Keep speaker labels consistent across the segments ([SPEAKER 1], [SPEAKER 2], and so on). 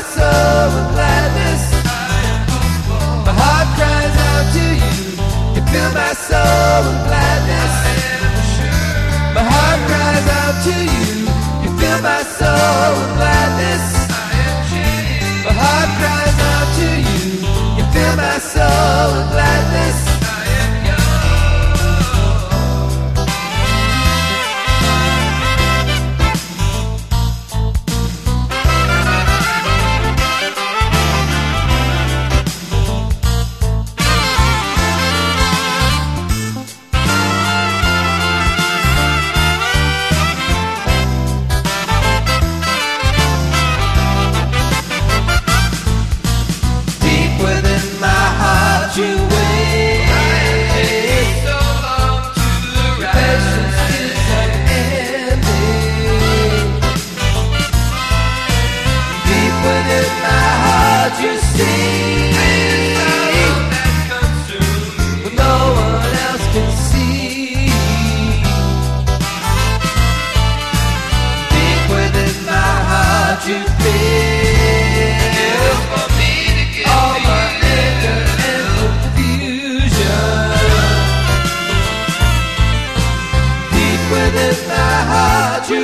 [SPEAKER 1] my soul with gladness. My heart cries out to you. You fill my soul with gladness. My heart cries out to you. You fill my soul with gladness. My heart cries out to you. You fill my soul with gladness. You wait so long to the right. Patience is unending. Deep within my heart you see that consumes when no one else can see. Deep within my heart you feel for me to get all my anger. Within my heart you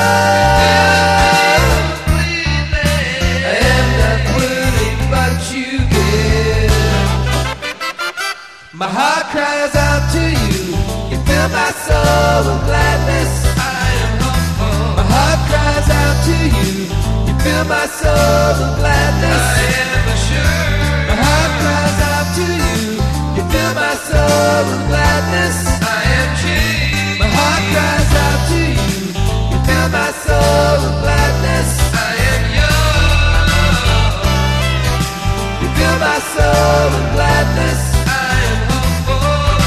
[SPEAKER 1] love. I am not willing but you give. My heart cries out to you. You fill my soul with gladness. I am hopeful. My heart cries out to you. You fill my soul with gladness. I am assured. My heart cries out to you. You fill my soul with gladness. I am changed. My heart cries out to you. You fill my soul with gladness. I am yours. You fill my soul with gladness. I am hopeful.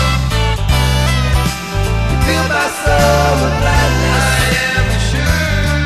[SPEAKER 1] You fill my soul with gladness. I am assured.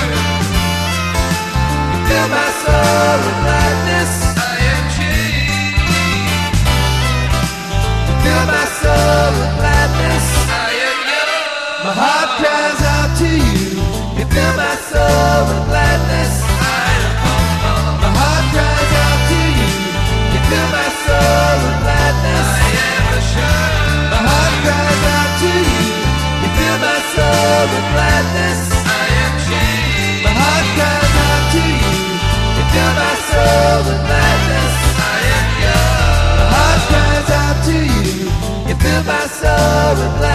[SPEAKER 1] You fill my soul with gladness. I am changed. You fill my soul with gladness. My heart cries out to you. You fill my soul with gladness. My heart cries out to you. You fill my soul with gladness. My heart cries out to you. You fill my soul with gladness. My heart cries out to you. You fill my soul with gladness. My heart cries out to you. You fill my soul with gladness.